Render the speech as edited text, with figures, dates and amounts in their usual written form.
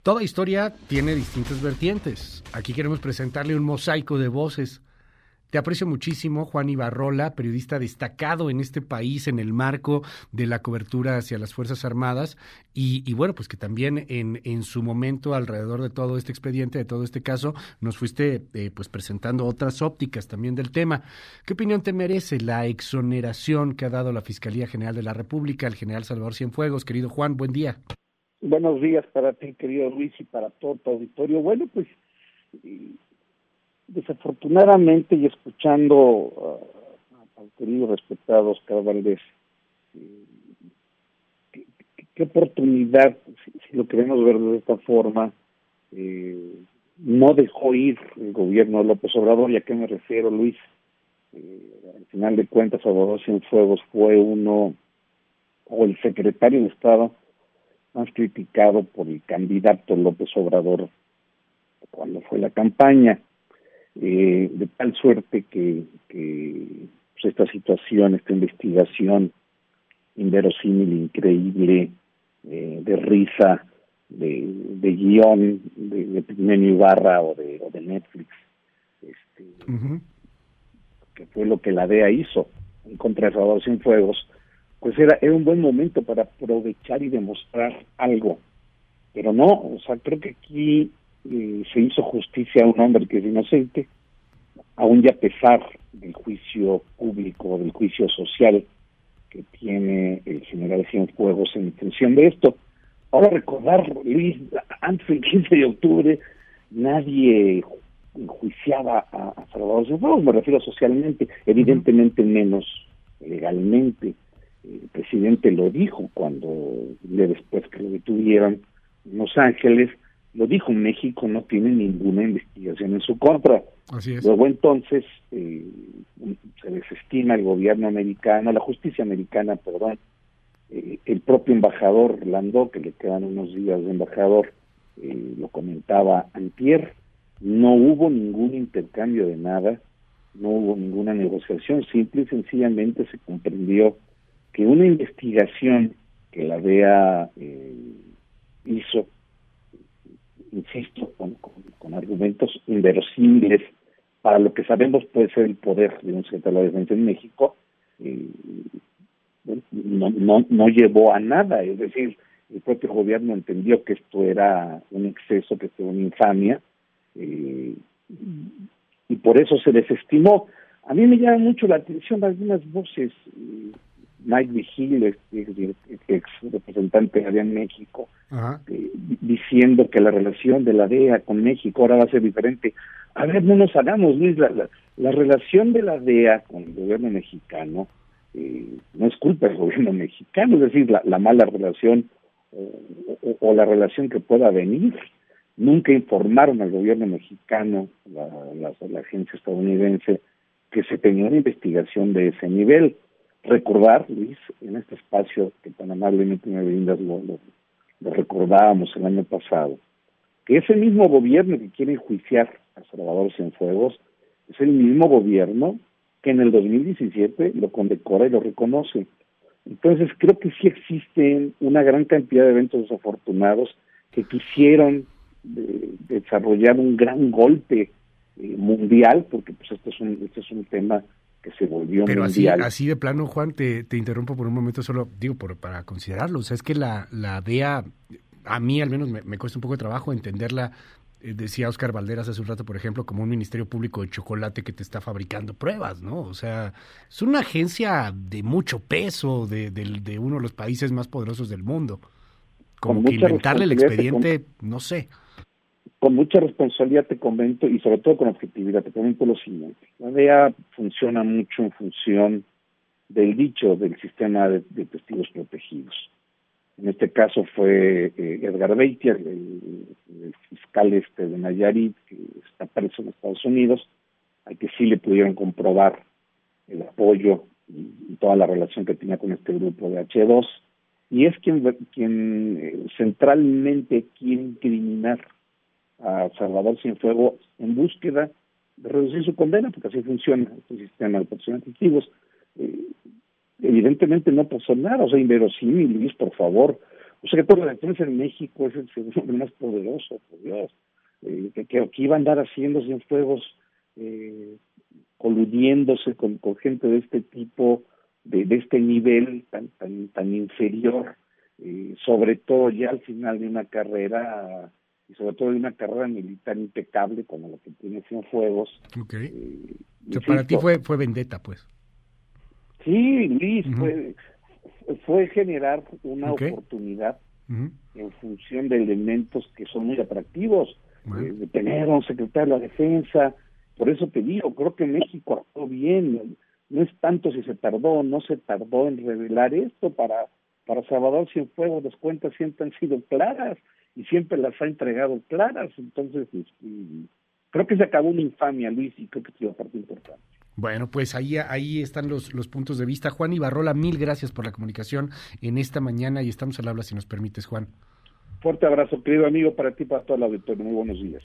Toda historia tiene distintas vertientes. Aquí queremos presentarle un mosaico de voces. Te aprecio muchísimo, Juan Ibarrola, periodista destacado en este país en el marco de la cobertura hacia las Fuerzas Armadas y bueno, pues que también en su momento alrededor de todo este expediente, de todo este caso, nos fuiste pues presentando otras ópticas también del tema. ¿Qué opinión te merece la exoneración que ha dado la Fiscalía General de la República, el general Salvador Cienfuegos? Querido Juan, buen día. Buenos días para ti, querido Luis, y para todo tu auditorio. Bueno, pues desafortunadamente, y escuchando al querido respetado Oscar Valdez, qué oportunidad, si lo queremos ver de esta forma, no dejó ir el gobierno de López Obrador. ¿Y a qué me refiero, Luis? Al final de cuentas, Salvador Cienfuegos fue el secretario de Estado más criticado por el candidato López Obrador cuando fue la campaña, de tal suerte que pues esta situación, esta investigación inverosímil, increíble, de risa, de guión, de Pigmenio Ibarra o de Netflix, que fue lo que la DEA hizo en contra de Salvador Cienfuegos, pues era un buen momento para aprovechar y demostrar algo. Pero no, o sea, creo que aquí se hizo justicia a un hombre que es inocente, aún ya a pesar del juicio público, del juicio social que tiene el general Cienfuegos en función de esto. Ahora recordar, Luis, antes del 15 de octubre nadie enjuiciaba a Salvador Cienfuegos, me refiero socialmente, evidentemente menos legalmente. El presidente lo dijo después que lo detuvieron en Los Ángeles, lo dijo: México no tiene ninguna investigación en su contra. Así es. Luego entonces se desestima el gobierno americano, la justicia americana, perdón, el propio embajador Landó, que le quedan unos días de embajador, lo comentaba antier, no hubo ningún intercambio de nada, no hubo ninguna negociación, simple y sencillamente se comprendió que una investigación que la DEA hizo, insisto, con argumentos inverosímiles para lo que sabemos puede ser el poder de un secretario de Defensa en México, no llevó a nada. Es decir, el propio gobierno entendió que esto era un exceso, que esto era una infamia, y por eso se desestimó. A mí me llama mucho la atención algunas voces. Mike Vigil, ex representante allá en México, diciendo que la relación de la DEA con México ahora va a ser diferente. A ver, no nos hagamos, Luis, la relación de la DEA con el gobierno mexicano no es culpa del gobierno mexicano, es decir, la mala relación o la relación que pueda venir. Nunca informaron al gobierno mexicano, la agencia estadounidense, que se tenía una investigación de ese nivel. Recordar, Luis, en este espacio que tan amablemente me brindas, lo recordábamos el año pasado, que ese mismo gobierno que quiere enjuiciar a Salvador Cienfuegos es el mismo gobierno que en el 2017 lo condecora y lo reconoce. Entonces creo que sí existen una gran cantidad de eventos desafortunados que quisieron desarrollar un gran golpe mundial, porque pues este es un tema que se volvió pero mundial. Así de plano, Juan, te interrumpo por un momento, solo digo para considerarlo. O sea, es que la DEA, a mí al menos me cuesta un poco de trabajo entenderla. Decía Oscar Valderas hace un rato, por ejemplo, como un ministerio público de chocolate que te está fabricando pruebas, ¿no? O sea, es una agencia de mucho peso, de uno de los países más poderosos del mundo. Como que inventarle el expediente, no sé. Con mucha responsabilidad te comento, y sobre todo con objetividad, te comento lo siguiente. La DEA funciona mucho en función del dicho del sistema de testigos protegidos. En este caso fue Edgar Beitia, el fiscal de Nayarit, que está preso en Estados Unidos, al que sí le pudieron comprobar el apoyo y toda la relación que tenía con este grupo de H2, y es quien centralmente quiere incriminar a Salvador Cienfuegos en búsqueda de reducir su condena, porque así funciona este sistema de protección de testigos. Evidentemente no pasó nada, o sea, inverosímil, Luis, por favor. Un secretario de Defensa en México es el segundo más poderoso, por Dios. Que iba a andar haciendo Cienfuegos, coludiéndose con gente de este tipo, de este nivel tan inferior, sobre todo ya al final de una carrera, y sobre todo de una carrera militar impecable como la que tiene Cienfuegos. Okay. O sea, para ti fue vendetta, pues. Sí, Luis, fue generar una oportunidad en función de elementos que son muy atractivos, de tener a un secretario de la Defensa. Por eso te digo, creo que México actuó bien. No es tanto si se tardó o no se tardó en revelar esto. Para Salvador Cienfuegos las cuentas siempre han sido claras y siempre las ha entregado claras. Entonces, creo que se acabó una infamia, Luis, y creo que es una parte importante. Bueno, pues ahí están los puntos de vista. Juan Ibarrola, mil gracias por la comunicación en esta mañana y estamos al habla si nos permites, Juan. Fuerte abrazo, querido amigo, para ti, para toda la auditoría. Muy buenos días.